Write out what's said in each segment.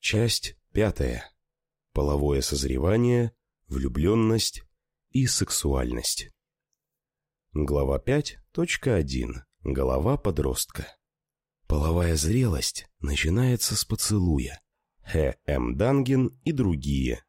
Часть 5. Половое созревание, влюбленность и сексуальность. Глава 5.1. Голова подростка. Половая зрелость начинается с поцелуя. Х. М. Данген и другие.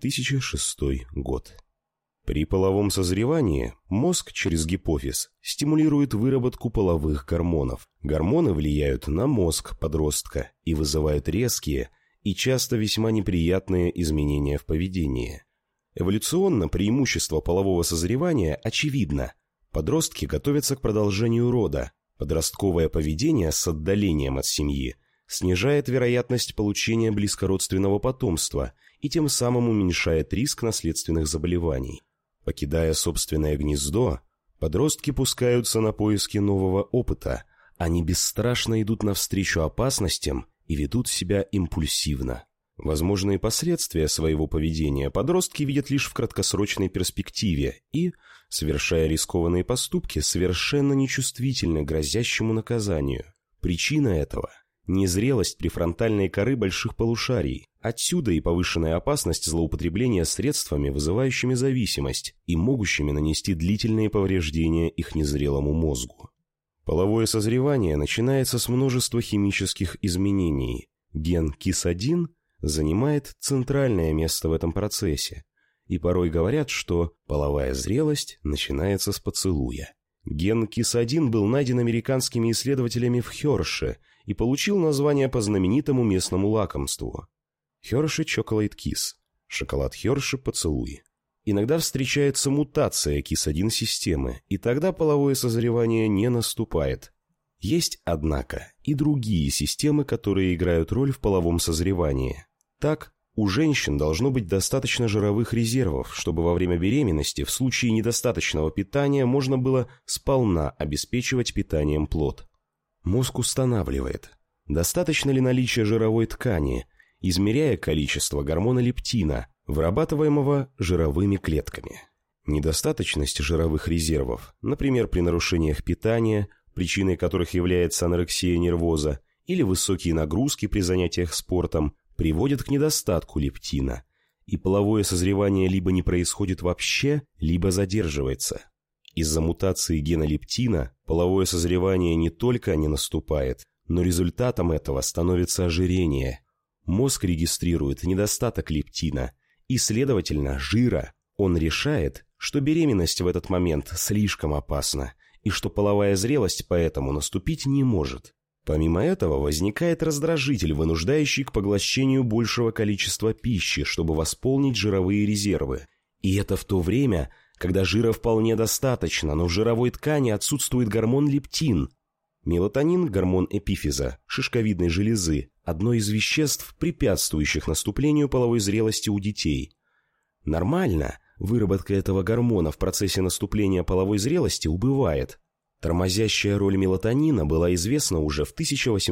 2006 год. При половом созревании мозг через гипофиз стимулирует выработку половых гормонов. Гормоны влияют на мозг подростка и вызывают резкие и часто весьма неприятные изменения в поведении. Эволюционно преимущество полового созревания очевидно. Подростки готовятся к продолжению рода. Подростковое поведение с отдалением от семьи снижает вероятность получения близкородственного потомства и тем самым уменьшает риск наследственных заболеваний. Покидая собственное гнездо, подростки пускаются на поиски нового опыта. Они бесстрашно идут навстречу опасностям и ведут себя импульсивно. Возможные последствия своего поведения подростки видят лишь в краткосрочной перспективе и, совершая рискованные поступки, совершенно нечувствительны к грозящему наказанию. Причина этого – незрелость префронтальной коры больших полушарий. Отсюда и повышенная опасность злоупотребления средствами, вызывающими зависимость и могущими нанести длительные повреждения их незрелому мозгу. Половое созревание начинается с множества химических изменений. Ген КИС-1 занимает центральное место в этом процессе, и порой говорят, что половая зрелость начинается с поцелуя. Ген КИС-1 был найден американскими исследователями в Херше и получил название по знаменитому местному лакомству – Hershey Chocolate Kiss – шоколад Херши поцелуй. Иногда встречается мутация КИС-1 системы, и тогда половое созревание не наступает. Есть, однако, и другие системы, которые играют роль в половом созревании. Так, у женщин должно быть достаточно жировых резервов, чтобы во время беременности в случае недостаточного питания можно было сполна обеспечивать питанием плод. Мозг устанавливает, достаточно ли наличия жировой ткани, измеряя количество гормона лептина, вырабатываемого жировыми клетками. Недостаточность жировых резервов, например, при нарушениях питания, причиной которых является анорексия нервоза, или высокие нагрузки при занятиях спортом, приводит к недостатку лептина, и половое созревание либо не происходит вообще, либо задерживается. Из-за мутации гена лептина половое созревание не только не наступает, но результатом этого становится ожирение. Мозг регистрирует недостаток лептина и, следовательно, жира. Он решает, что беременность в этот момент слишком опасна и что половая зрелость поэтому наступить не может. Помимо этого возникает раздражитель, вынуждающий к поглощению большего количества пищи, чтобы восполнить жировые резервы. И это в то время, когда жира вполне достаточно, но в жировой ткани отсутствует гормон лептин. Мелатонин – гормон эпифиза, шишковидной железы, одно из веществ, препятствующих наступлению половой зрелости у детей. Нормально, выработка этого гормона в процессе наступления половой зрелости убывает. Тормозящая роль мелатонина была известна уже в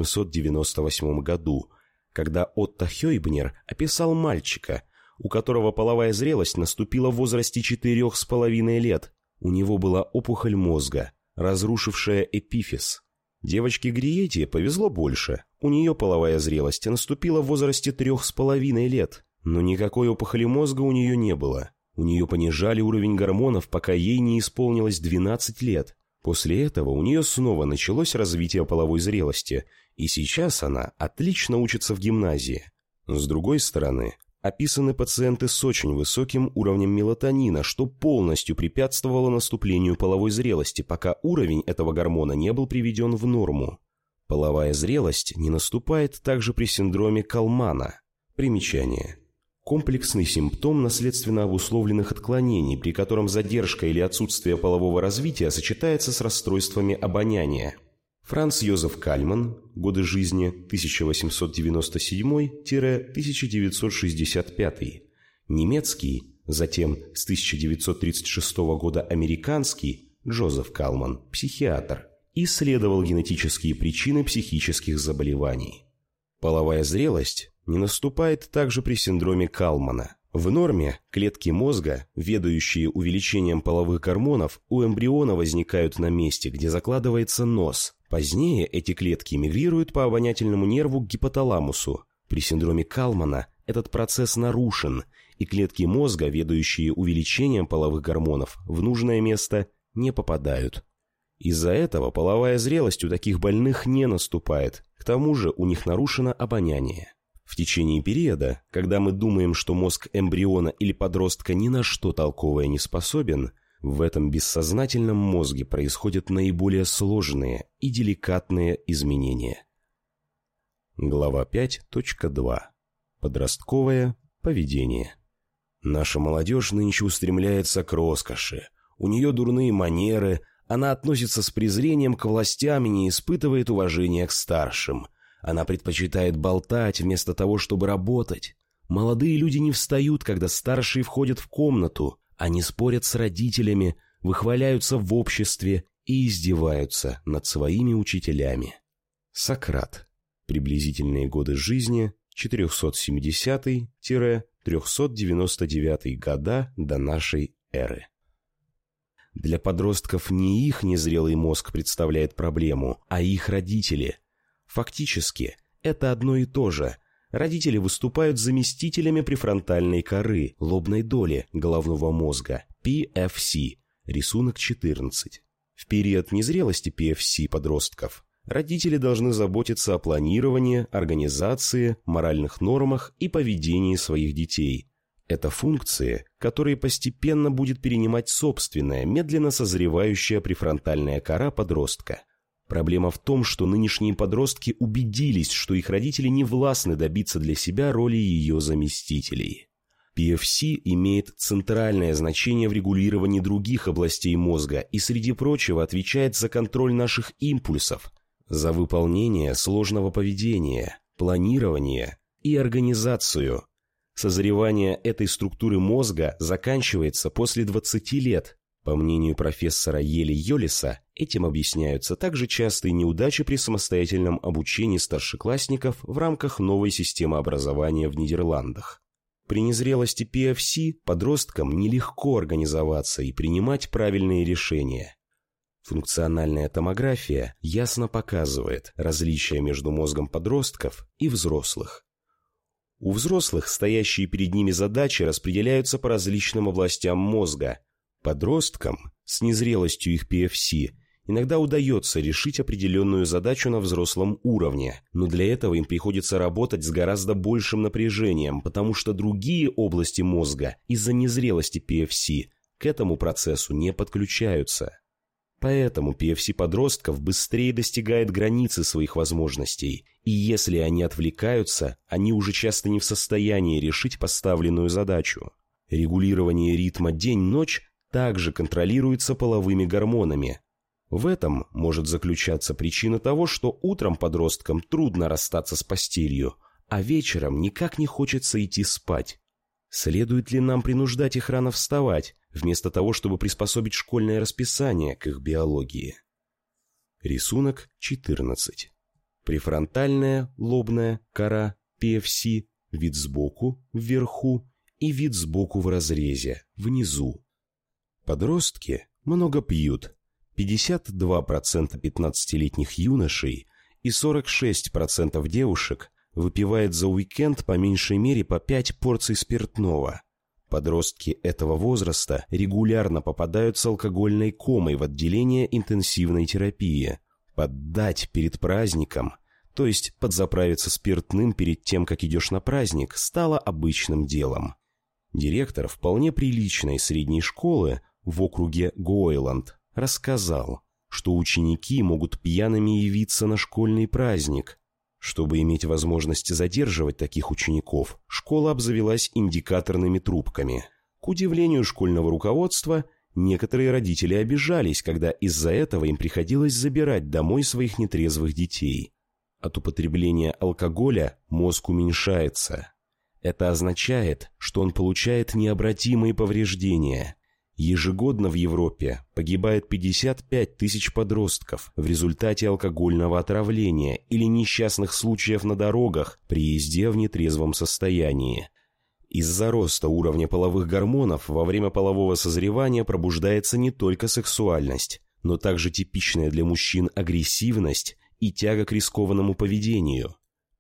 1898 году, когда Отто Хёйбнер описал мальчика, у которого половая зрелость наступила в возрасте 4,5 лет. У него была опухоль мозга, разрушившая эпифиз. Девочке Гриетти повезло больше. У нее половая зрелость наступила в возрасте 3,5 лет, но никакой опухоли мозга у нее не было. У нее понижали уровень гормонов, пока ей не исполнилось 12 лет. После этого у нее снова началось развитие половой зрелости, и сейчас она отлично учится в гимназии. С другой стороны, описаны пациенты с очень высоким уровнем мелатонина, что полностью препятствовало наступлению половой зрелости, пока уровень этого гормона не был приведен в норму. Половая зрелость не наступает также при синдроме Калмана. Примечание. Комплексный симптом наследственно обусловленных отклонений, при котором задержка или отсутствие полового развития сочетается с расстройствами обоняния. Франц Йозеф Кальман, годы жизни 1897-1965, немецкий, затем с 1936 года американский Джозеф Калман, психиатр, исследовал генетические причины психических заболеваний. Половая зрелость не наступает также при синдроме Калмана. В норме клетки мозга, ведающие увеличением половых гормонов, у эмбриона возникают на месте, где закладывается нос. Позднее эти клетки мигрируют по обонятельному нерву к гипоталамусу. При синдроме Калмана этот процесс нарушен, и клетки мозга, ведающие увеличением половых гормонов, в нужное место не попадают. Из-за этого половая зрелость у таких больных не наступает, к тому же у них нарушено обоняние. В течение периода, когда мы думаем, что мозг эмбриона или подростка ни на что толковое не способен, в этом бессознательном мозге происходят наиболее сложные и деликатные изменения. Глава 5.2. Подростковое поведение. Наша молодежь нынче устремляется к роскоши. У нее дурные манеры, она относится с презрением к властям и не испытывает уважения к старшим. Она предпочитает болтать вместо того, чтобы работать. Молодые люди не встают, когда старшие входят в комнату. Они спорят с родителями, выхваляются в обществе и издеваются над своими учителями. Сократ. Приблизительные годы жизни 470-399 года до нашей эры. Для подростков не их незрелый мозг представляет проблему, а их родители. Фактически, это одно и то же. Родители выступают заместителями префронтальной коры, лобной доли головного мозга, PFC, рисунок 14. В период незрелости PFC подростков родители должны заботиться о планировании, организации, моральных нормах и поведении своих детей. Это функции, которые постепенно будет перенимать собственная, медленно созревающая префронтальная кора подростка. Проблема в том, что нынешние подростки убедились, что их родители не властны добиться для себя роли ее заместителей. PFC имеет центральное значение в регулировании других областей мозга и, среди прочего, отвечает за контроль наших импульсов, за выполнение сложного поведения, планирование и организацию. Созревание этой структуры мозга заканчивается после 20 лет. По мнению профессора Йели Йолиса, этим объясняются также частые неудачи при самостоятельном обучении старшеклассников в рамках новой системы образования в Нидерландах. При незрелости PFC подросткам нелегко организоваться и принимать правильные решения. Функциональная томография ясно показывает различия между мозгом подростков и взрослых. У взрослых стоящие перед ними задачи распределяются по различным областям мозга. Подросткам с незрелостью их PFC иногда удается решить определенную задачу на взрослом уровне, но для этого им приходится работать с гораздо большим напряжением, потому что другие области мозга из-за незрелости PFC к этому процессу не подключаются. Поэтому PFC подростков быстрее достигает границы своих возможностей, и если они отвлекаются, они уже часто не в состоянии решить поставленную задачу. Регулирование ритма день-ночь также контролируется половыми гормонами. В этом может заключаться причина того, что утром подросткам трудно расстаться с постелью, а вечером никак не хочется идти спать. Следует ли нам принуждать их рано вставать, вместо того, чтобы приспособить школьное расписание к их биологии? Рисунок 14. Префронтальная лобная кора PFC, вид сбоку, вверху и вид сбоку в разрезе, внизу. Подростки много пьют. 52% 15-летних юношей и 46% девушек выпивает за уикенд по меньшей мере по 5 порций спиртного. Подростки этого возраста регулярно попадают с алкогольной комой в отделение интенсивной терапии. Поддать перед праздником, то есть подзаправиться спиртным перед тем, как идешь на праздник, стало обычным делом. Директор вполне приличной средней школы в округе Гойланд рассказал, что ученики могут пьяными явиться на школьный праздник. Чтобы иметь возможность задерживать таких учеников, школа обзавелась индикаторными трубками. К удивлению школьного руководства, некоторые родители обижались, когда из-за этого им приходилось забирать домой своих нетрезвых детей. От употребления алкоголя мозг уменьшается. Это означает, что он получает необратимые повреждения. Ежегодно в Европе погибает 55 тысяч подростков в результате алкогольного отравления или несчастных случаев на дорогах при езде в нетрезвом состоянии. Из-за роста уровня половых гормонов во время полового созревания пробуждается не только сексуальность, но также типичная для мужчин агрессивность и тяга к рискованному поведению.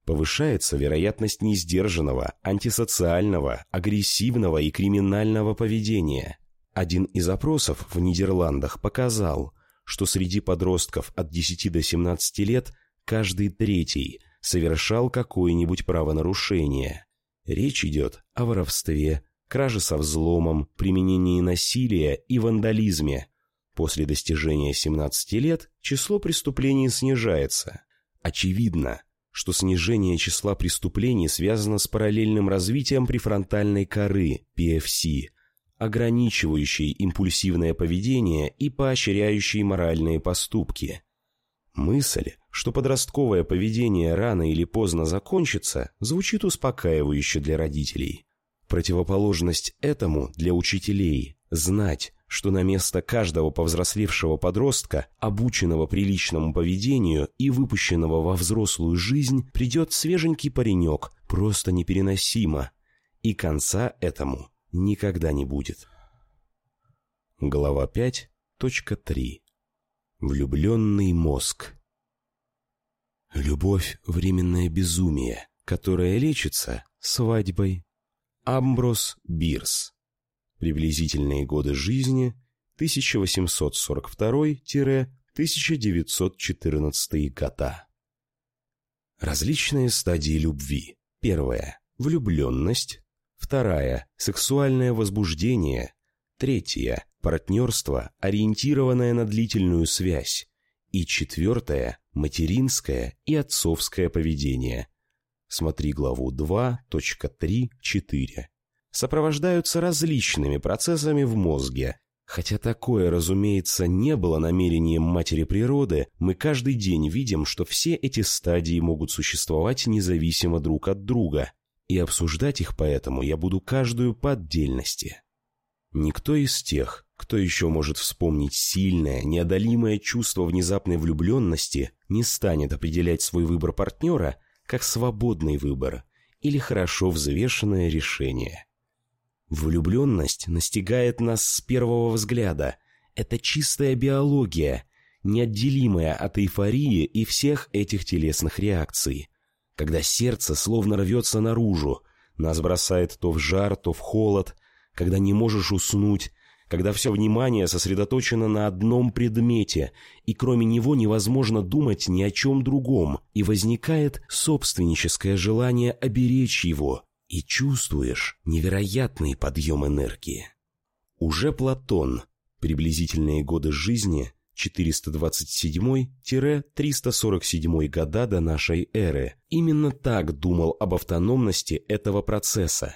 Повышается вероятность несдержанного, антисоциального, агрессивного и криминального поведения. Один из опросов в Нидерландах показал, что среди подростков от 10 до 17 лет каждый третий совершал какое-нибудь правонарушение. Речь идет о воровстве, краже со взломом, применении насилия и вандализме. После достижения 17 лет число преступлений снижается. Очевидно, что снижение числа преступлений связано с параллельным развитием префронтальной коры, PFC, ограничивающей импульсивное поведение и поощряющей моральные поступки. Мысль, что подростковое поведение рано или поздно закончится, звучит успокаивающе для родителей. Противоположность этому для учителей – знать, что на место каждого повзрослевшего подростка, обученного приличному поведению и выпущенного во взрослую жизнь, придет свеженький паренек, просто непереносимо, и конца этому никогда не будет. Глава 5.3. Влюбленный мозг. Любовь – временное безумие, которое лечится свадьбой. Амброс Бирс. Приблизительные годы жизни 1842-1914 года. Различные стадии любви. Первая – влюбленность. Вторая – сексуальное возбуждение. Третья – партнерство, ориентированное на длительную связь. И четвертая – материнское и отцовское поведение. Смотри главу 2.3.4. Сопровождаются различными процессами в мозге. Хотя такое, разумеется, не было намерением матери природы, мы каждый день видим, что все эти стадии могут существовать независимо друг от друга, и обсуждать их поэтому я буду каждую по отдельности. Никто из тех, кто еще может вспомнить сильное, неодолимое чувство внезапной влюбленности, не станет определять свой выбор партнера как свободный выбор или хорошо взвешенное решение. Влюбленность настигает нас с первого взгляда. Это чистая биология, неотделимая от эйфории и всех этих телесных реакций. Когда сердце словно рвется наружу, нас бросает то в жар, то в холод, когда не можешь уснуть, когда все внимание сосредоточено на одном предмете, и кроме него невозможно думать ни о чем другом, и возникает собственническое желание оберечь его, и чувствуешь невероятный подъем энергии. Уже Платон, приблизительные годы жизни 427-347 года до нашей эры, именно так думал об автономности этого процесса.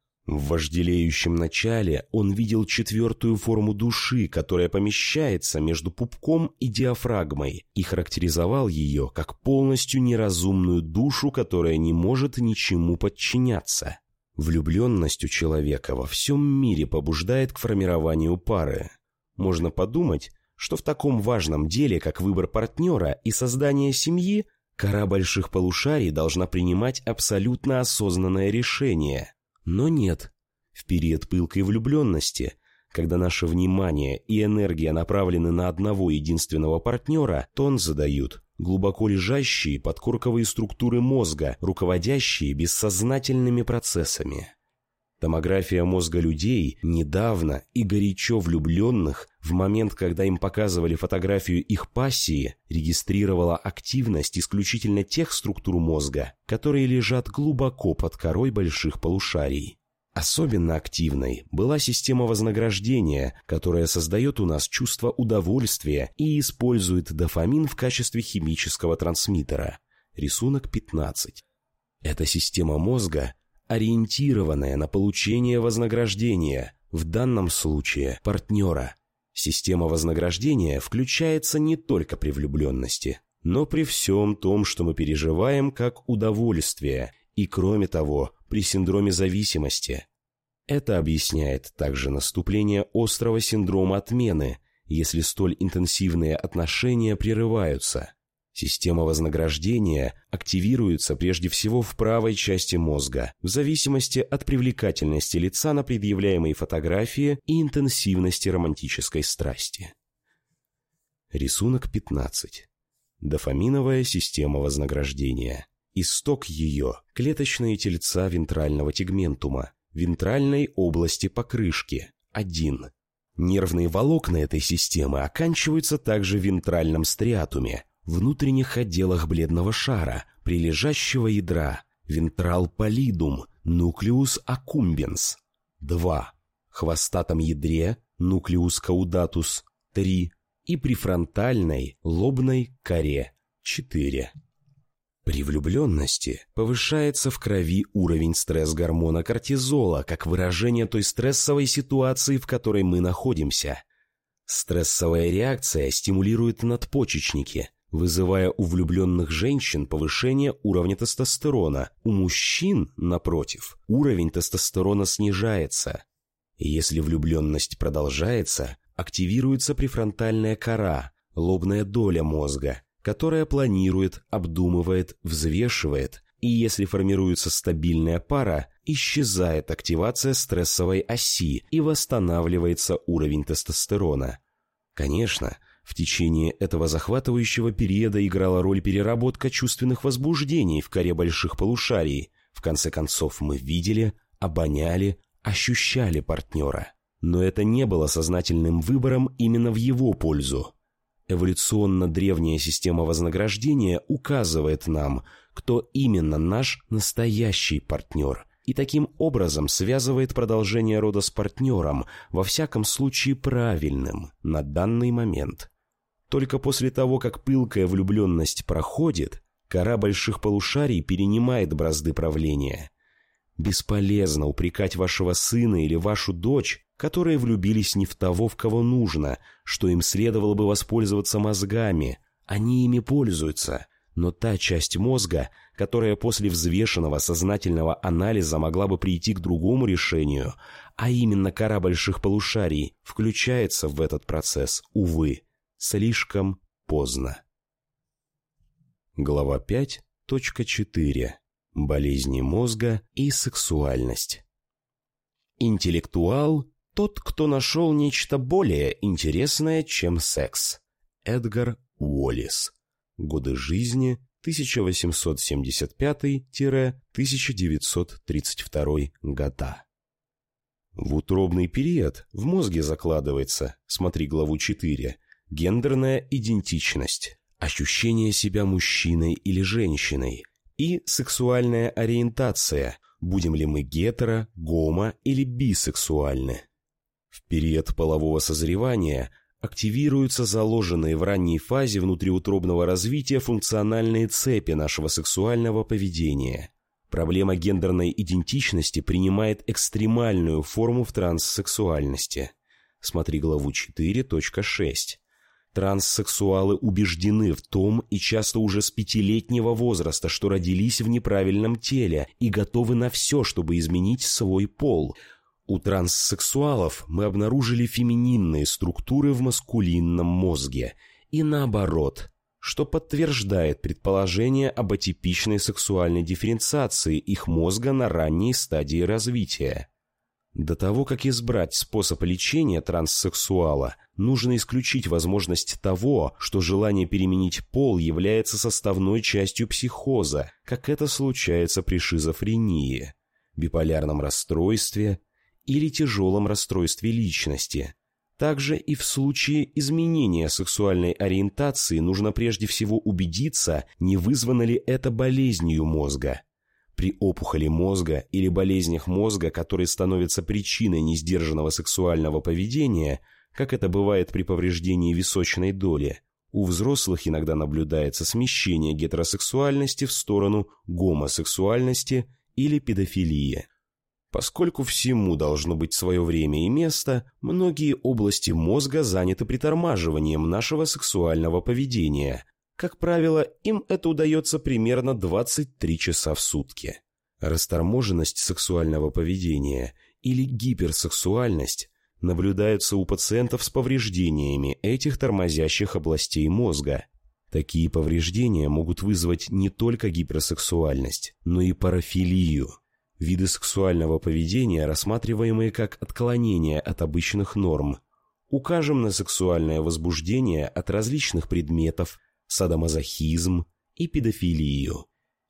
В вожделеющем начале он видел четвертую форму души, которая помещается между пупком и диафрагмой, и характеризовал ее как полностью неразумную душу, которая не может ничему подчиняться. Влюбленность у человека во всем мире побуждает к формированию пары. Можно подумать, что в таком важном деле, как выбор партнера и создание семьи, кора больших полушарий должна принимать абсолютно осознанное решение. Но нет. В период пылкой влюбленности, когда наше внимание и энергия направлены на одного единственного партнера, тон задают глубоко лежащие подкорковые структуры мозга, руководящие бессознательными процессами. Томография мозга людей, недавно и горячо влюбленных, в момент, когда им показывали фотографию их пассии, регистрировала активность исключительно тех структур мозга, которые лежат глубоко под корой больших полушарий. Особенно активной была система вознаграждения, которая создает у нас чувство удовольствия и использует дофамин в качестве химического трансмиттера. Рисунок 15. Эта система мозга ориентированная на получение вознаграждения, в данном случае партнера. Система вознаграждения включается не только при влюбленности, но при всем том, что мы переживаем как удовольствие, и кроме того, при синдроме зависимости. Это объясняет также наступление острого синдрома отмены, если столь интенсивные отношения прерываются. Система вознаграждения активируется прежде всего в правой части мозга, в зависимости от привлекательности лица на предъявляемой фотографии и интенсивности романтической страсти. Рисунок 15. Дофаминовая система вознаграждения. Исток ее – клеточные тельца вентрального тегментума, вентральной области покрышки, 1. Нервные волокна этой системы оканчиваются также в вентральном стриатуме, внутренних отделах бледного шара, прилежащего ядра, вентрал паллидум, нуклеус аккумбенс, 2. Хвостатом ядре, нуклеус каудатус, 3. И префронтальной лобной коре, 4. При влюбленности повышается в крови уровень стресс-гормона кортизола, как выражение той стрессовой ситуации, в которой мы находимся. Стрессовая реакция стимулирует надпочечники, вызывая у влюбленных женщин повышение уровня тестостерона. У мужчин, напротив, уровень тестостерона снижается. Если влюбленность продолжается, активируется префронтальная кора, лобная доля мозга, которая планирует, обдумывает, взвешивает, и если формируется стабильная пара, исчезает активация стрессовой оси и восстанавливается уровень тестостерона. Конечно, в течение этого захватывающего периода играла роль переработка чувственных возбуждений в коре больших полушарий. В конце концов мы видели, обоняли, ощущали партнера. Но это не было сознательным выбором именно в его пользу. Эволюционно древняя система вознаграждения указывает нам, кто именно наш настоящий партнер, и таким образом связывает продолжение рода с партнером, во всяком случае правильным, на данный момент. Только после того, как пылкая влюбленность проходит, кора больших полушарий перенимает бразды правления. Бесполезно упрекать вашего сына или вашу дочь, которые влюбились не в того, в кого нужно, что им следовало бы воспользоваться мозгами. Они ими пользуются, но та часть мозга, которая после взвешенного сознательного анализа могла бы прийти к другому решению, а именно кора больших полушарий, включается в этот процесс, увы, слишком поздно. Глава 5.4. Болезни мозга и сексуальность. Интеллектуал – тот, кто нашел нечто более интересное, чем секс. Эдгар Уоллес. Годы жизни 1875-1932 года. В утробный период в мозге закладывается, смотри главу 4, гендерная идентичность, ощущение себя мужчиной или женщиной, и сексуальная ориентация, будем ли мы гетеро, гомо или бисексуальны. В период полового созревания активируются заложенные в ранней фазе внутриутробного развития функциональные цепи нашего сексуального поведения. Проблема гендерной идентичности принимает экстремальную форму в транссексуальности. Смотри главу 4.6. Транссексуалы убеждены в том и часто уже с 5-летнего возраста, что родились в неправильном теле и готовы на все, чтобы изменить свой пол. У транссексуалов мы обнаружили фемининные структуры в маскулинном мозге и наоборот, что подтверждает предположение об атипичной сексуальной дифференциации их мозга на ранней стадии развития. До того, как избрать способ лечения транссексуала, нужно исключить возможность того, что желание переменить пол является составной частью психоза, как это случается при шизофрении, биполярном расстройстве или тяжелом расстройстве личности. Также и в случае изменения сексуальной ориентации нужно прежде всего убедиться, не вызвано ли это болезнью мозга. При опухоли мозга или болезнях мозга, которые становятся причиной несдержанного сексуального поведения, как это бывает при повреждении височной доли, у взрослых иногда наблюдается смещение гетеросексуальности в сторону гомосексуальности или педофилии. Поскольку всему должно быть свое время и место, многие области мозга заняты притормаживанием нашего сексуального поведения. Как правило, им это удается примерно 23 часа в сутки. Расторможенность сексуального поведения или гиперсексуальность наблюдаются у пациентов с повреждениями этих тормозящих областей мозга. Такие повреждения могут вызвать не только гиперсексуальность, но и парафилию. Виды сексуального поведения, рассматриваемые как отклонения от обычных норм. Укажем на сексуальное возбуждение от различных предметов, садомазохизм и педофилию.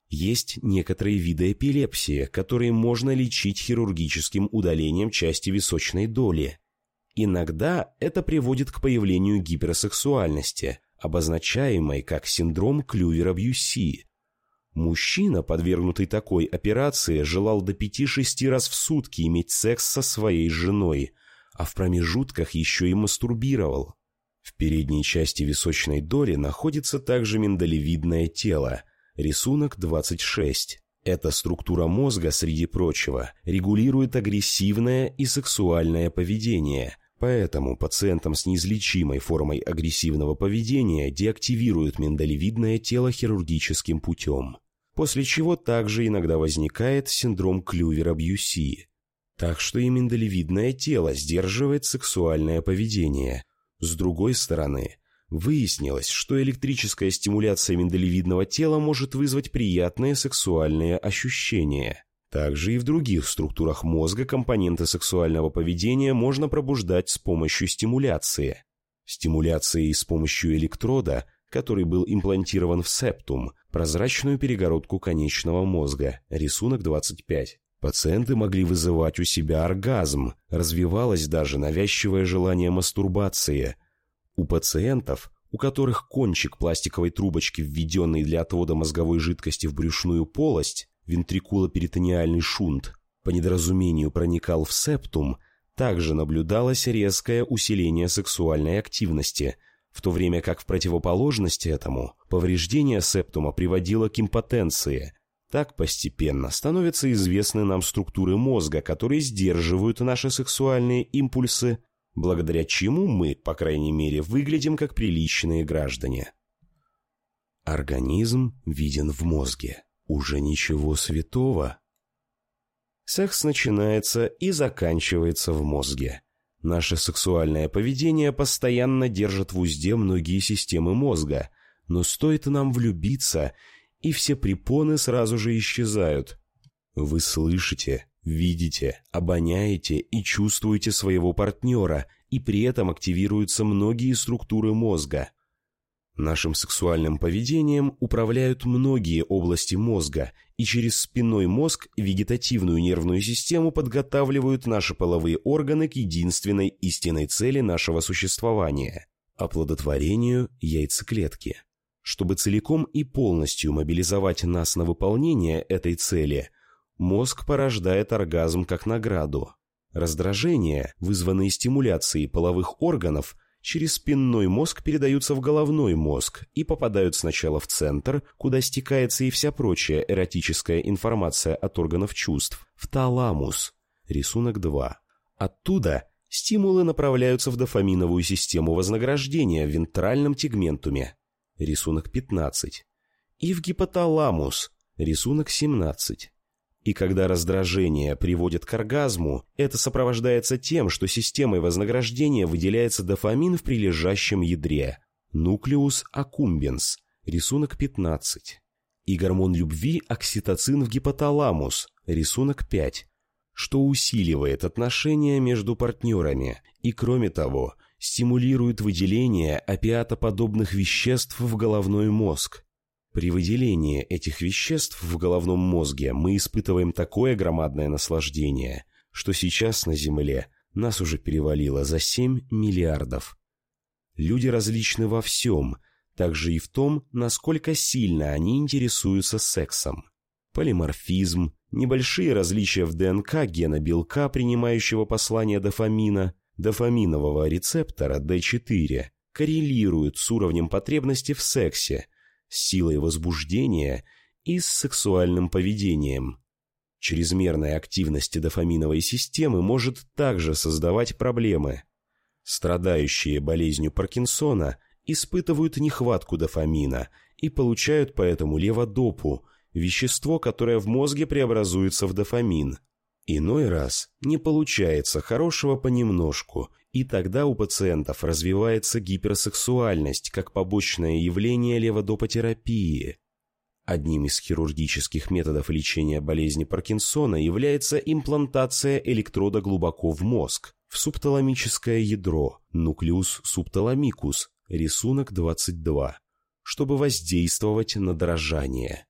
Есть некоторые виды эпилепсии, которые можно лечить хирургическим удалением части височной доли. Иногда это приводит к появлению гиперсексуальности, обозначаемой как синдром Клювера-Бьюси. Мужчина, подвергнутый такой операции, желал до 5-6 раз в сутки иметь секс со своей женой, а в промежутках еще и мастурбировал. В передней части височной доли находится также миндалевидное тело, рисунок 26. Эта структура мозга, среди прочего, регулирует агрессивное и сексуальное поведение, поэтому пациентам с неизлечимой формой агрессивного поведения деактивируют миндалевидное тело хирургическим путем, после чего также иногда возникает синдром Клювера-Бьюси. Так что и миндалевидное тело сдерживает сексуальное поведение. С другой стороны, выяснилось, что электрическая стимуляция миндалевидного тела может вызвать приятные сексуальные ощущения. Также и в других структурах мозга компоненты сексуального поведения можно пробуждать с помощью стимуляции. Стимуляцией с помощью электрода, который был имплантирован в септум, прозрачную перегородку конечного мозга, рисунок 25. Пациенты могли вызывать у себя оргазм, развивалось даже навязчивое желание мастурбации. У пациентов, у которых кончик пластиковой трубочки, введенный для отвода мозговой жидкости в брюшную полость, вентрикулоперитонеальный шунт, по недоразумению проникал в септум, также наблюдалось резкое усиление сексуальной активности, в то время как в противоположность этому повреждение септума приводило к импотенции. Так постепенно становятся известны нам структуры мозга, которые сдерживают наши сексуальные импульсы, благодаря чему мы, по крайней мере, выглядим как приличные граждане. Организм виден в мозге. Уже ничего святого. Секс начинается и заканчивается в мозге. Наше сексуальное поведение постоянно держит в узде многие системы мозга, но стоит нам влюбиться, и все препоны сразу же исчезают. Вы слышите, видите, обоняете и чувствуете своего партнера, и при этом активируются многие структуры мозга. Нашим сексуальным поведением управляют многие области мозга, и через спинной мозг и вегетативную нервную систему подготавливают наши половые органы к единственной истинной цели нашего существования – оплодотворению яйцеклетки. Чтобы целиком и полностью мобилизовать нас на выполнение этой цели, мозг порождает оргазм как награду. Раздражения, вызванные стимуляцией половых органов, через спинной мозг передаются в головной мозг и попадают сначала в центр, куда стекается и вся прочая эротическая информация от органов чувств, в таламус, рисунок 2. Оттуда стимулы направляются в дофаминовую систему вознаграждения в вентральном тегментуме, рисунок 15, и в гипоталамус, рисунок 17. И когда раздражение приводит к оргазму, это сопровождается тем, что системой вознаграждения выделяется дофамин в прилежащем ядре, нуклеус аккумбенс, рисунок 15, и гормон любви окситоцин в гипоталамус, рисунок 5, что усиливает отношения между партнерами и, кроме того, стимулирует выделение опиатоподобных веществ в головной мозг. При выделении этих веществ в головном мозге мы испытываем такое громадное наслаждение, что сейчас на Земле нас уже перевалило за 7 миллиардов. Люди различны во всем, также и в том, насколько сильно они интересуются сексом. Полиморфизм, небольшие различия в ДНК гена белка, принимающего послание дофамина, дофаминового рецептора D4, коррелируют с уровнем потребности в сексе, с силой возбуждения и с сексуальным поведением. Чрезмерная активность дофаминовой системы может также создавать проблемы. Страдающие болезнью Паркинсона испытывают нехватку дофамина и получают поэтому леводопу, вещество, которое в мозге преобразуется в дофамин. Иной раз не получается хорошего понемножку, и тогда у пациентов развивается гиперсексуальность как побочное явление леводопотерапии. Одним из хирургических методов лечения болезни Паркинсона является имплантация электрода глубоко в мозг, в субталамическое ядро, нуклеус субталамикус, рисунок 22, чтобы воздействовать на дрожание.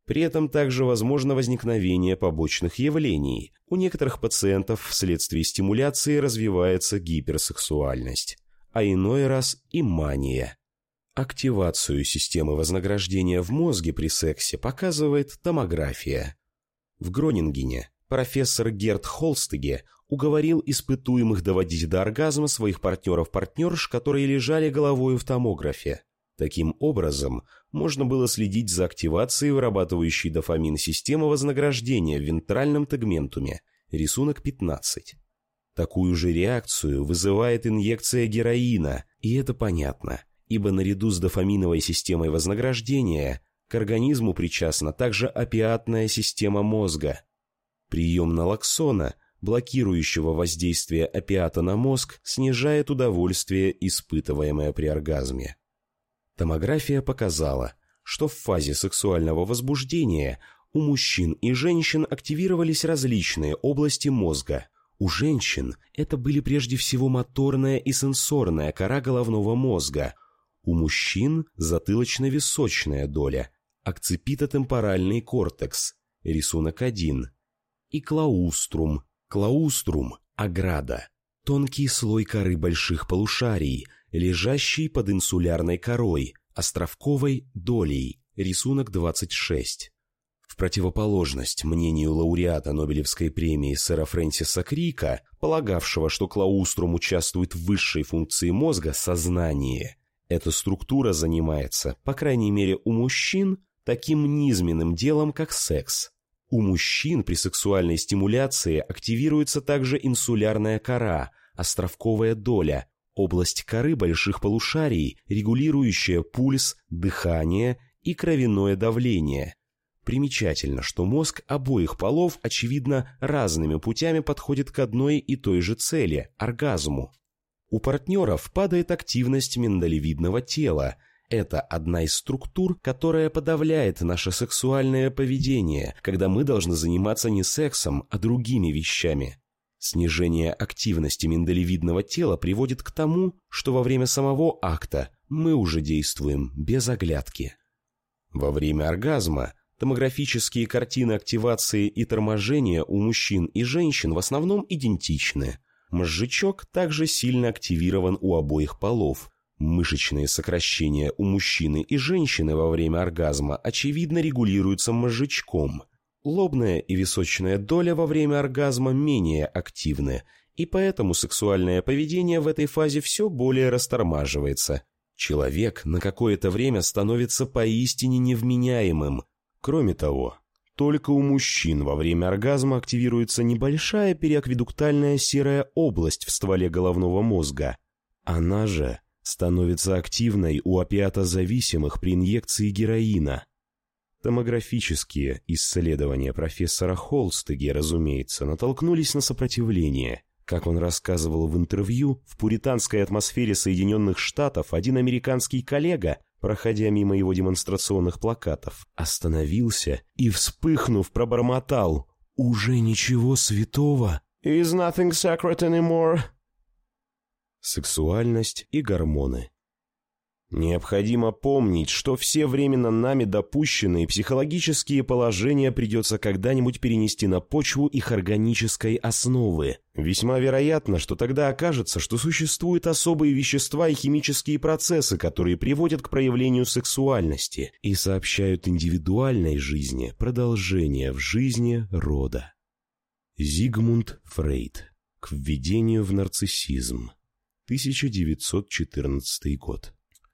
При этом также возможно возникновение побочных явлений. У некоторых пациентов вследствие стимуляции развивается гиперсексуальность, а иной раз и мания. Активацию системы вознаграждения в мозге при сексе показывает томография. В Гронингене профессор Герт Холстеге уговорил испытуемых доводить до оргазма своих партнеров-партнерш, которые лежали головой в томографе. Таким образом, можно было следить за активацией вырабатывающей дофамин системы вознаграждения в вентральном тегментуме, рисунок 15. Такую же реакцию вызывает инъекция героина, и это понятно, ибо наряду с дофаминовой системой вознаграждения к организму причастна также опиатная система мозга. Прием налоксона, блокирующего воздействие опиата на мозг, снижает удовольствие, испытываемое при оргазме. Томография показала, что в фазе сексуального возбуждения у мужчин и женщин активировались различные области мозга. У женщин это были прежде всего моторная и сенсорная кора головного мозга, у мужчин затылочно-височная доля, акципитотемпоральный кортекс, рисунок 1, и клауструм, ограда, тонкий слой коры больших полушарий, лежащий под инсулярной корой, островковой долей, рисунок 26. В противоположность мнению лауреата Нобелевской премии сэра Фрэнсиса Крика, полагавшего, что клауструм участвует в высшей функции мозга – сознание, эта структура занимается, по крайней мере у мужчин, таким низменным делом, как секс. У мужчин при сексуальной стимуляции активируется также инсулярная кора, островковая доля, область коры больших полушарий, регулирующая пульс, дыхание и кровяное давление. Примечательно, что мозг обоих полов, очевидно, разными путями подходит к одной и той же цели – оргазму. У партнеров падает активность миндалевидного тела. Это одна из структур, которая подавляет наше сексуальное поведение, когда мы должны заниматься не сексом, а другими вещами. Снижение активности миндалевидного тела приводит к тому, что во время самого акта мы уже действуем без оглядки. Во время оргазма томографические картины активации и торможения у мужчин и женщин в основном идентичны. Мозжечок также сильно активирован у обоих полов. Мышечные сокращения у мужчины и женщины во время оргазма очевидно регулируются мозжечком. Лобная и височная доля во время оргазма менее активны, и поэтому сексуальное поведение в этой фазе все более растормаживается. Человек на какое-то время становится поистине невменяемым. Кроме того, только у мужчин во время оргазма активируется небольшая периакведуктальная серая область в стволе головного мозга. Она же становится активной у опиатозависимых при инъекции героина. Томографические исследования профессора Холстеге, разумеется, натолкнулись на сопротивление. Как он рассказывал в интервью, в пуританской атмосфере Соединенных Штатов один американский коллега, проходя мимо его демонстрационных плакатов, остановился и, вспыхнув, пробормотал: «Уже ничего святого! Is nothing sacred anymore!» Сексуальность и гормоны. Необходимо помнить, что все временно нами допущенные психологические положения придется когда-нибудь перенести на почву их органической основы. Весьма вероятно, что тогда окажется, что существуют особые вещества и химические процессы, которые приводят к проявлению сексуальности и сообщают индивидуальной жизни продолжение в жизни рода. Зигмунд Фрейд. К введению в нарциссизм. 1914 год.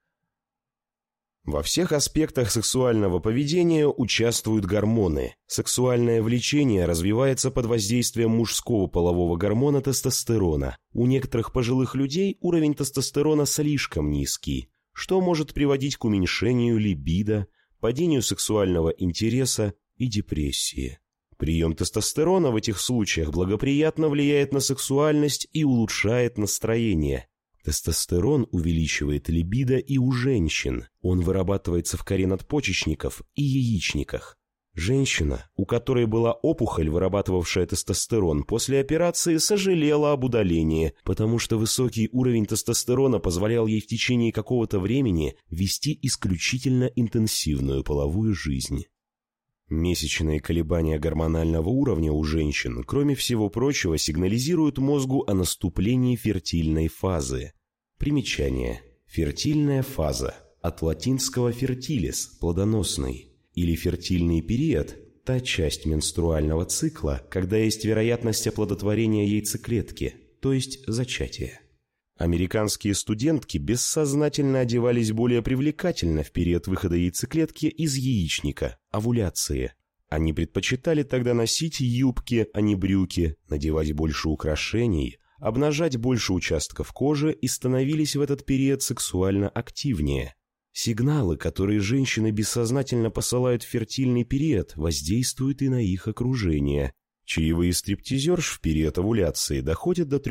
Во всех аспектах сексуального поведения участвуют гормоны. Сексуальное влечение развивается под воздействием мужского полового гормона тестостерона. У некоторых пожилых людей уровень тестостерона слишком низкий, что может приводить к уменьшению либидо, падению сексуального интереса и депрессии. Прием тестостерона в этих случаях благоприятно влияет на сексуальность и улучшает настроение. Тестостерон увеличивает либидо и у женщин. Он вырабатывается в коре надпочечников и яичниках. Женщина, у которой была опухоль, вырабатывавшая тестостерон, после операции сожалела об удалении, потому что высокий уровень тестостерона позволял ей в течение какого-то времени вести исключительно интенсивную половую жизнь. Месячные колебания гормонального уровня у женщин, кроме всего прочего, сигнализируют мозгу о наступлении фертильной фазы. Примечание. Фертильная фаза. От латинского fertilis – плодоносный. Или фертильный период – та часть менструального цикла, когда есть вероятность оплодотворения яйцеклетки, то есть зачатия. Американские студентки бессознательно одевались более привлекательно в период выхода яйцеклетки из яичника, овуляции. Они предпочитали тогда носить юбки, а не брюки, надевать больше украшений, обнажать больше участков кожи и становились в этот период сексуально активнее. Сигналы, которые женщины бессознательно посылают в фертильный период, воздействуют и на их окружение. Чаевые стриптизерш в период овуляции доходят до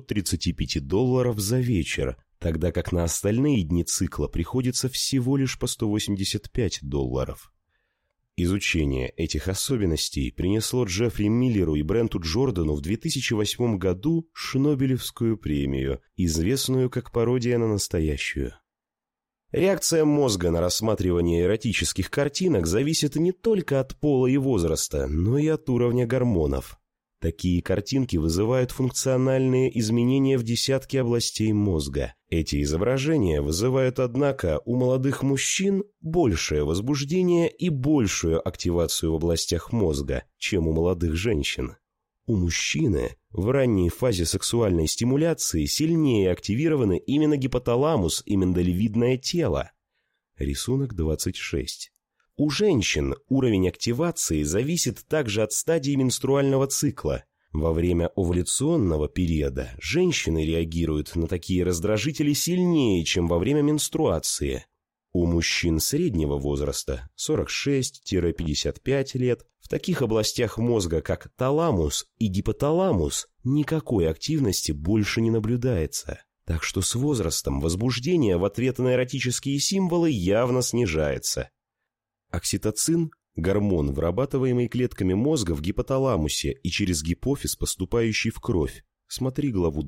$335 за вечер, тогда как на остальные дни цикла приходится всего лишь по $185. Изучение этих особенностей принесло Джеффри Миллеру и Бренту Джордану в 2008 году Шнобелевскую премию, известную как пародия на настоящую. Реакция мозга на рассматривание эротических картинок зависит не только от пола и возраста, но и от уровня гормонов. Такие картинки вызывают функциональные изменения в десятки областей мозга. Эти изображения вызывают, однако, у молодых мужчин большее возбуждение и большую активацию в областях мозга, чем у молодых женщин. У мужчины в ранней фазе сексуальной стимуляции сильнее активированы именно гипоталамус и миндалевидное тело. Рисунок 26. У женщин уровень активации зависит также от стадии менструального цикла. Во время овуляционного периода женщины реагируют на такие раздражители сильнее, чем во время менструации. У мужчин среднего возраста 46-55 лет в таких областях мозга, как таламус и гипоталамус, никакой активности больше не наблюдается. Так что с возрастом возбуждение в ответ на эротические символы явно снижается. Окситоцин – гормон, вырабатываемый клетками мозга в гипоталамусе и через гипофиз, поступающий в кровь. Смотри главу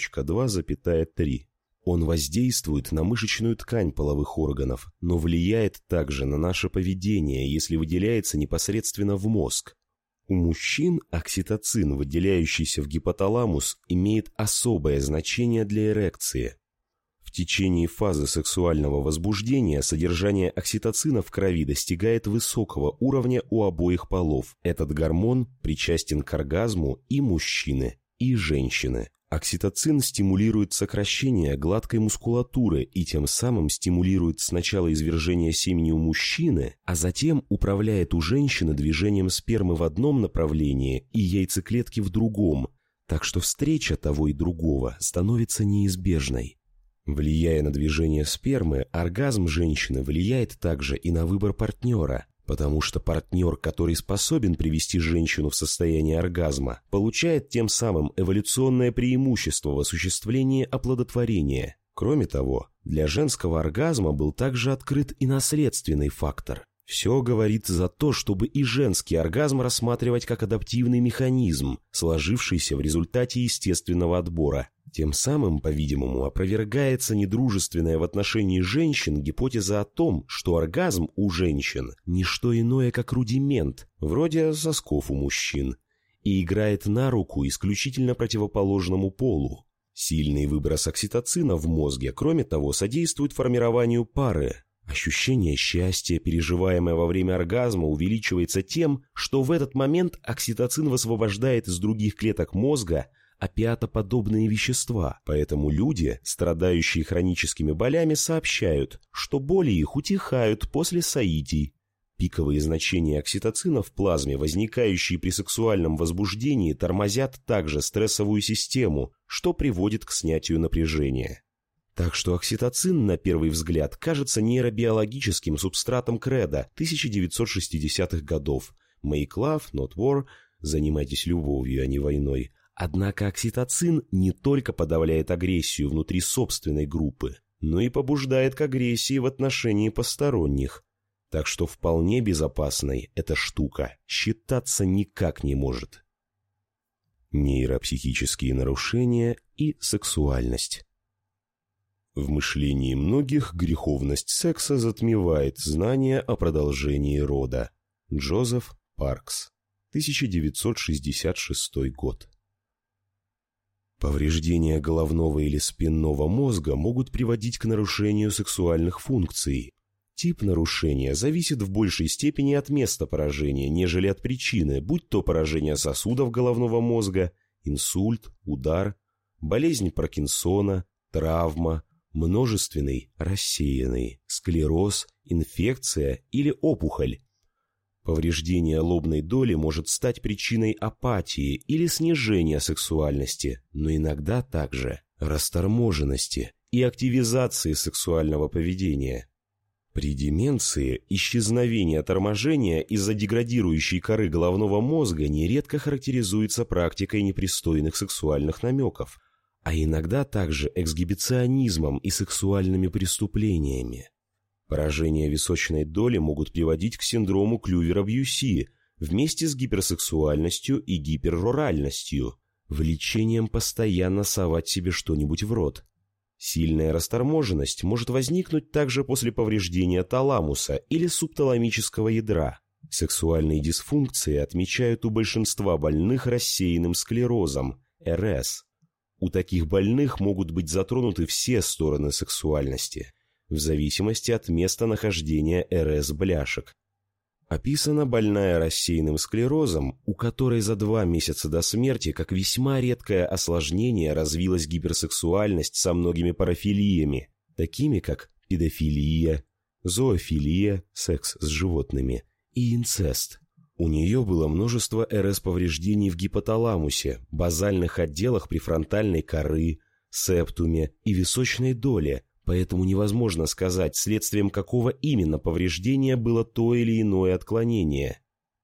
2.2.3. Он воздействует на мышечную ткань половых органов, но влияет также на наше поведение, если выделяется непосредственно в мозг. У мужчин окситоцин, выделяющийся в гипоталамус, имеет особое значение для эрекции. В течение фазы сексуального возбуждения содержание окситоцина в крови достигает высокого уровня у обоих полов. Этот гормон причастен к оргазму и мужчины, и женщины. Окситоцин стимулирует сокращение гладкой мускулатуры и тем самым стимулирует сначала извержение семени у мужчины, а затем управляет у женщины движением спермы в одном направлении и яйцеклетки в другом, так что встреча того и другого становится неизбежной. Влияя на движение спермы, оргазм женщины влияет также и на выбор партнера, потому что партнер, который способен привести женщину в состояние оргазма, получает тем самым эволюционное преимущество в осуществлении оплодотворения. Кроме того, для женского оргазма был также открыт и наследственный фактор. Все говорит за то, чтобы и женский оргазм рассматривать как адаптивный механизм, сложившийся в результате естественного отбора. Тем самым, по-видимому, опровергается недружественная в отношении женщин гипотеза о том, что оргазм у женщин – не что иное, как рудимент, вроде сосков у мужчин, и играет на руку исключительно противоположному полу. Сильный выброс окситоцина в мозге, кроме того, содействует формированию пары. Ощущение счастья, переживаемое во время оргазма, увеличивается тем, что в этот момент окситоцин высвобождает из других клеток мозга опиатоподобные вещества, поэтому люди, страдающие хроническими болями, сообщают, что боли их утихают после соитий. Пиковые значения окситоцина в плазме, возникающие при сексуальном возбуждении, тормозят также стрессовую систему, что приводит к снятию напряжения. Так что окситоцин, на первый взгляд, кажется нейробиологическим субстратом кредо 1960-х годов. Make love, not war, занимайтесь любовью, а не войной. Однако окситоцин не только подавляет агрессию внутри собственной группы, но и побуждает к агрессии в отношении посторонних. Так что вполне безопасной эта штука считаться никак не может. Нейропсихические нарушения и сексуальность. В мышлении многих греховность секса затмевает знание о продолжении рода. Джозеф Паркс, 1966 год. Повреждения головного или спинного мозга могут приводить к нарушению сексуальных функций. Тип нарушения зависит в большей степени от места поражения, нежели от причины, будь то поражение сосудов головного мозга, инсульт, удар, болезнь Паркинсона, травма, множественный, рассеянный, склероз, инфекция или опухоль. Повреждение лобной доли может стать причиной апатии или снижения сексуальности, но иногда также расторможенности и активизации сексуального поведения. При деменции исчезновение торможения из-за деградирующей коры головного мозга нередко характеризуется практикой непристойных сексуальных намеков, а иногда также эксгибиционизмом и сексуальными преступлениями. Поражения височной доли могут приводить к синдрому Клювера-Бьюси вместе с гиперсексуальностью и гиперруральностью, влечением постоянно совать себе что-нибудь в рот. Сильная расторможенность может возникнуть также после повреждения таламуса или субталамического ядра. Сексуальные дисфункции отмечают у большинства больных рассеянным склерозом, РС. У таких больных могут быть затронуты все стороны сексуальности, в зависимости от места нахождения РС-бляшек. Описана больная рассеянным склерозом, у которой за 2 месяца до смерти как весьма редкое осложнение развилась гиперсексуальность со многими парафилиями, такими как педофилия, зоофилия, секс с животными и инцест. У нее было множество РС-повреждений в гипоталамусе, базальных отделах префронтальной коры, септуме и височной доле, поэтому невозможно сказать, следствием какого именно повреждения было то или иное отклонение.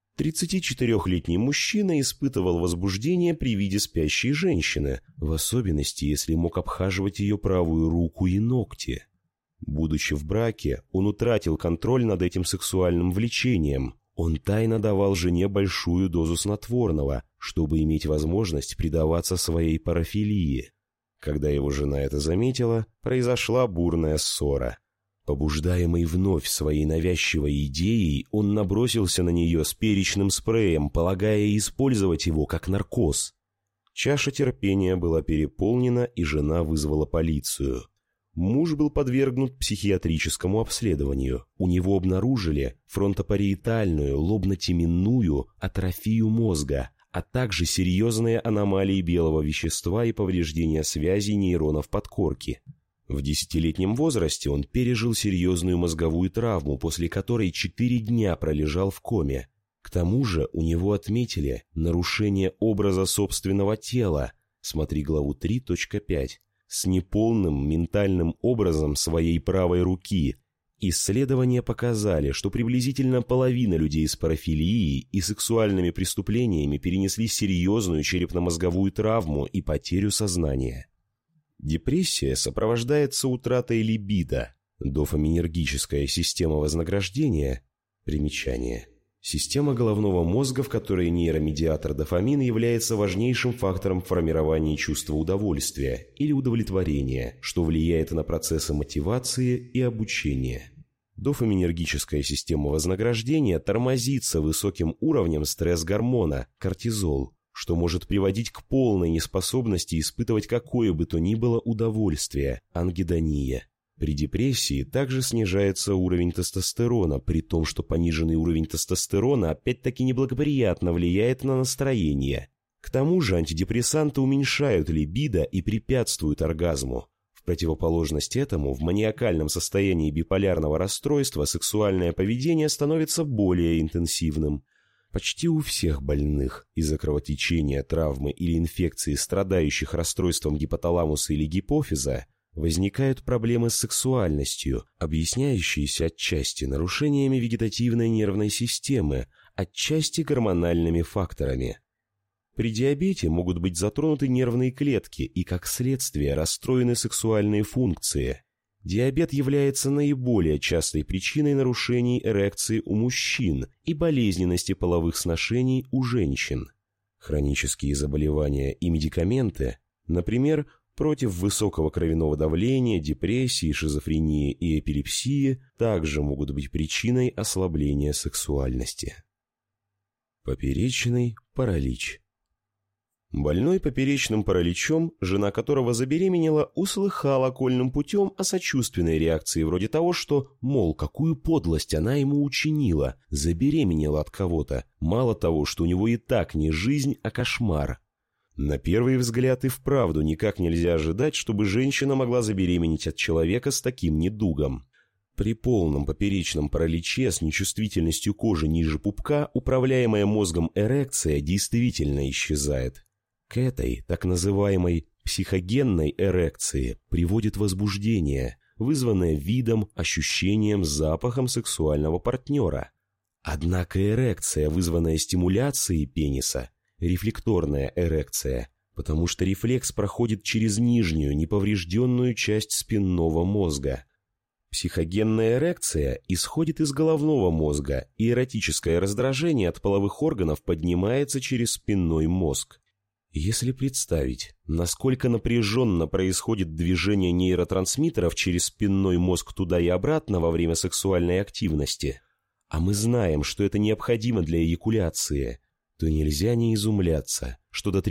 34-летний мужчина испытывал возбуждение при виде спящей женщины, в особенности, если мог обхаживать ее правую руку и ногти. Будучи в браке, он утратил контроль над этим сексуальным влечением. Он тайно давал жене большую дозу снотворного, чтобы иметь возможность предаваться своей парафилии. Когда его жена это заметила, произошла бурная ссора. Побуждаемый вновь своей навязчивой идеей, он набросился на нее с перечным спреем, полагая использовать его как наркоз. Чаша терпения была переполнена, и жена вызвала полицию. Муж был подвергнут психиатрическому обследованию. У него обнаружили фронтопариетальную лобно-теменную атрофию мозга, а также серьезные аномалии белого вещества и повреждения связей нейронов подкорки. В 10-летнем возрасте он пережил серьезную мозговую травму, после которой 4 дня пролежал в коме. К тому же у него отметили нарушение образа собственного тела, смотри главу 3.5, с неполным ментальным образом своей правой руки. Исследования показали, что приблизительно половина людей с парафилией и сексуальными преступлениями перенесли серьезную черепно-мозговую травму и потерю сознания. Депрессия сопровождается утратой либидо. Дофаминергическая система вознаграждения. Примечание. Система головного мозга, в которой нейромедиатор дофамин является важнейшим фактором в формировании чувства удовольствия или удовлетворения, что влияет на процессы мотивации и обучения. Дофаминергическая система вознаграждения тормозится высоким уровнем стресс-гормона кортизол, что может приводить к полной неспособности испытывать какое бы то ни было удовольствие, ангидония. При депрессии также снижается уровень тестостерона, при том, что пониженный уровень тестостерона опять-таки неблагоприятно влияет на настроение. К тому же антидепрессанты уменьшают либидо и препятствуют оргазму. В противоположность этому, в маниакальном состоянии биполярного расстройства сексуальное поведение становится более интенсивным. Почти у всех больных из-за кровотечения, травмы или инфекции, страдающих расстройством гипоталамуса или гипофиза, возникают проблемы с сексуальностью, объясняющиеся отчасти нарушениями вегетативной нервной системы, отчасти гормональными факторами. При диабете могут быть затронуты нервные клетки и, как следствие, расстроены сексуальные функции. Диабет является наиболее частой причиной нарушений эрекции у мужчин и болезненности половых сношений у женщин. Хронические заболевания и медикаменты, например, против высокого кровяного давления, депрессии, шизофрении и эпилепсии, также могут быть причиной ослабления сексуальности. Поперечный паралич. Больной поперечным параличом, жена которого забеременела, услыхала окольным путем о сочувственной реакции вроде того, что, мол, какую подлость она ему учинила, забеременела от кого-то, мало того, что у него и так не жизнь, а кошмар. На первый взгляд и вправду никак нельзя ожидать, чтобы женщина могла забеременеть от человека с таким недугом. При полном поперечном параличе с нечувствительностью кожи ниже пупка управляемая мозгом эрекция действительно исчезает. К этой, так называемой психогенной эрекции приводит возбуждение, вызванное видом, ощущением, запахом сексуального партнера. Однако эрекция, вызванная стимуляцией пениса, рефлекторная эрекция, потому что рефлекс проходит через нижнюю, неповрежденную часть спинного мозга. Психогенная эрекция исходит из головного мозга, и эротическое раздражение от половых органов поднимается через спинной мозг. Если представить, насколько напряженно происходит движение нейротрансмиттеров через спинной мозг туда и обратно во время сексуальной активности, а мы знаем, что это необходимо для эякуляции, то нельзя не изумляться, что до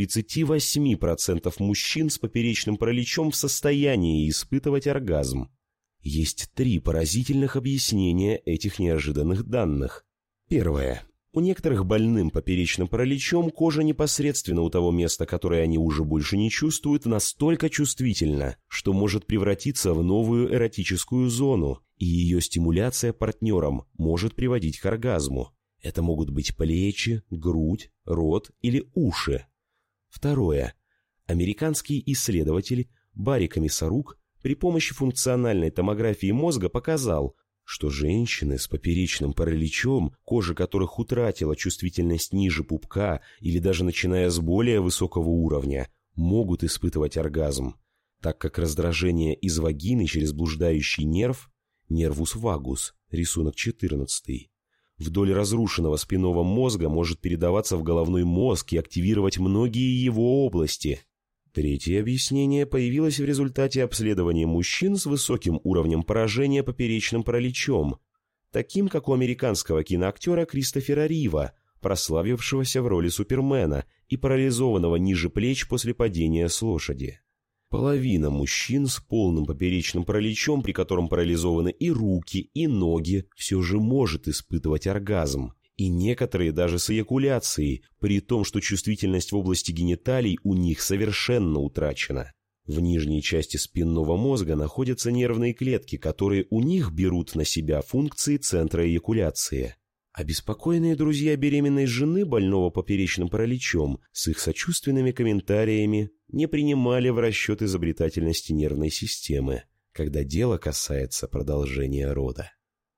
38% мужчин с поперечным параличом в состоянии испытывать оргазм. Есть 3 поразительных объяснения этих неожиданных данных. Первое. У некоторых больным поперечным параличом кожа непосредственно у того места, которое они уже больше не чувствуют, настолько чувствительна, что может превратиться в новую эротическую зону, и ее стимуляция партнером может приводить к оргазму. Это могут быть плечи, грудь, рот или уши. Второе. Американский исследователь Барри Комиссарук при помощи функциональной томографии мозга показал, что женщины с поперечным параличом, кожа которых утратила чувствительность ниже пупка или даже начиная с более высокого уровня, могут испытывать оргазм, так как раздражение из вагины через блуждающий нерв, нервус вагус, рисунок 14, вдоль разрушенного спинного мозга может передаваться в головной мозг и активировать многие его области. Третье объяснение появилось в результате обследования мужчин с высоким уровнем поражения поперечным параличом, таким как у американского киноактера Кристофера Рива, прославившегося в роли Супермена и парализованного ниже плеч после падения с лошади. Половина мужчин с полным поперечным параличом, при котором парализованы и руки, и ноги, все же может испытывать оргазм. И некоторые даже с эякуляцией, при том, что чувствительность в области гениталий у них совершенно утрачена. В нижней части спинного мозга находятся нервные клетки, которые у них берут на себя функции центра эякуляции. Обеспокоенные друзья беременной жены, больного поперечным параличом, с их сочувственными комментариями не принимали в расчет изобретательности нервной системы, когда дело касается продолжения рода.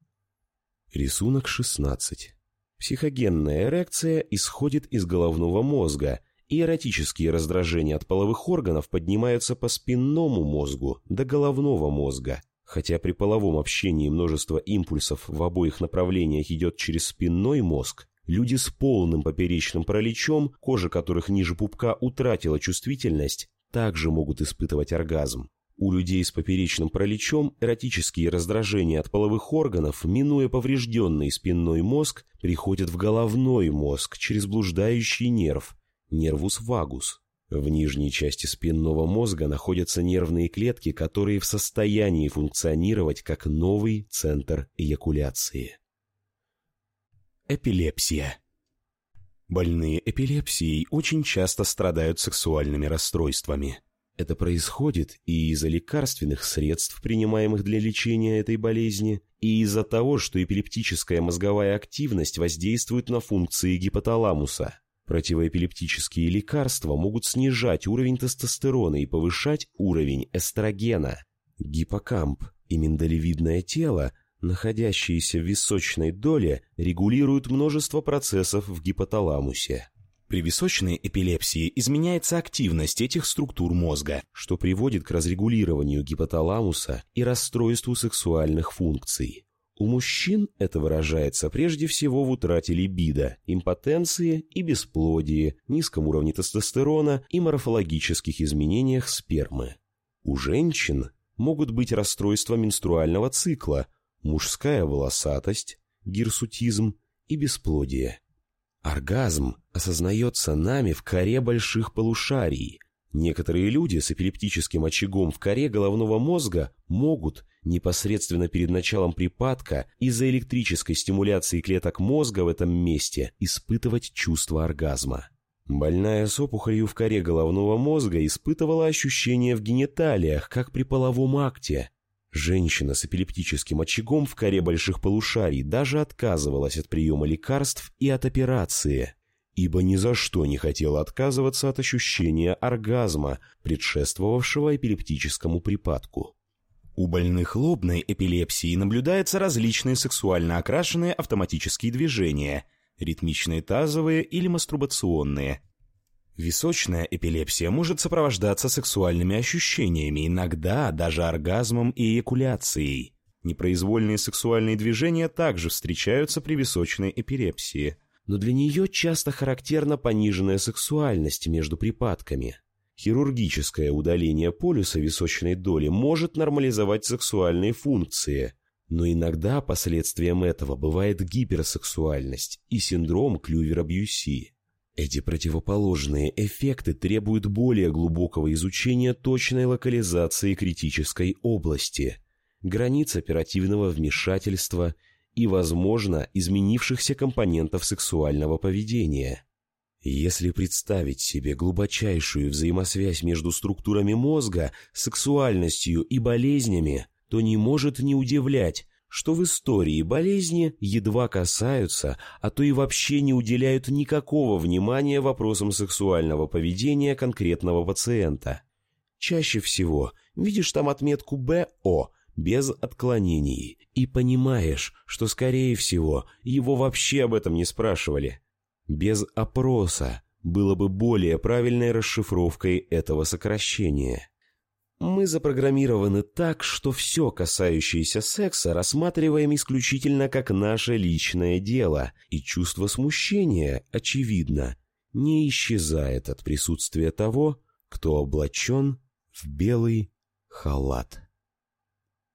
Рисунок 16. Психогенная эрекция исходит из головного мозга, и эротические раздражения от половых органов поднимаются по спинному мозгу до головного мозга. Хотя при половом общении множество импульсов в обоих направлениях идет через спинной мозг, люди с полным поперечным параличом, кожа которых ниже пупка утратила чувствительность, также могут испытывать оргазм. У людей с поперечным параличом эротические раздражения от половых органов, минуя поврежденный спинной мозг, приходят в головной мозг через блуждающий нерв, нервус вагус. В нижней части спинного мозга находятся нервные клетки, которые в состоянии функционировать как новый центр эякуляции. Эпилепсия. Больные эпилепсией очень часто страдают сексуальными расстройствами. Это происходит и из-за лекарственных средств, принимаемых для лечения этой болезни, и из-за того, что эпилептическая мозговая активность воздействует на функции гипоталамуса. Противоэпилептические лекарства могут снижать уровень тестостерона и повышать уровень эстрогена. Гиппокамп и миндалевидное тело, находящиеся в височной доле, регулируют множество процессов в гипоталамусе. При височной эпилепсии изменяется активность этих структур мозга, что приводит к разрегулированию гипоталамуса и расстройству сексуальных функций. У мужчин это выражается прежде всего в утрате либидо, импотенции и бесплодии, низком уровне тестостерона и морфологических изменениях спермы. У женщин могут быть расстройства менструального цикла, мужская волосатость, гирсутизм и бесплодие. Оргазм осознается нами в коре больших полушарий. Некоторые люди с эпилептическим очагом в коре головного мозга могут непосредственно перед началом припадка из-за электрической стимуляции клеток мозга в этом месте испытывать чувство оргазма. Больная с опухолью в коре головного мозга испытывала ощущения в гениталиях, как при половом акте. Женщина с эпилептическим очагом в коре больших полушарий даже отказывалась от приема лекарств и от операции, ибо ни за что не хотела отказываться от ощущения оргазма, предшествовавшего эпилептическому припадку. У больных лобной эпилепсией наблюдаются различные сексуально окрашенные автоматические движения, ритмичные тазовые или мастурбационные. Височная эпилепсия может сопровождаться сексуальными ощущениями, иногда даже оргазмом и эякуляцией. Непроизвольные сексуальные движения также встречаются при височной эпилепсии. Но для нее часто характерна пониженная сексуальность между припадками. Хирургическое удаление полюса височной доли может нормализовать сексуальные функции, но иногда последствием этого бывает гиперсексуальность и синдром Клювера-Бьюси. Эти противоположные эффекты требуют более глубокого изучения точной локализации критической области, границ оперативного вмешательства и, возможно, изменившихся компонентов сексуального поведения. Если представить себе глубочайшую взаимосвязь между структурами мозга, сексуальностью и болезнями, то не может не удивлять, что в истории болезни едва касаются, а то и вообще не уделяют никакого внимания вопросам сексуального поведения конкретного пациента. Чаще всего видишь там отметку БО без отклонений и понимаешь, что, скорее всего, его вообще об этом не спрашивали. Без опроса было бы более правильной расшифровкой этого сокращения. Мы запрограммированы так, что все, касающееся секса, рассматриваем исключительно как наше личное дело, и чувство смущения, очевидно, не исчезает от присутствия того, кто облачен в белый халат.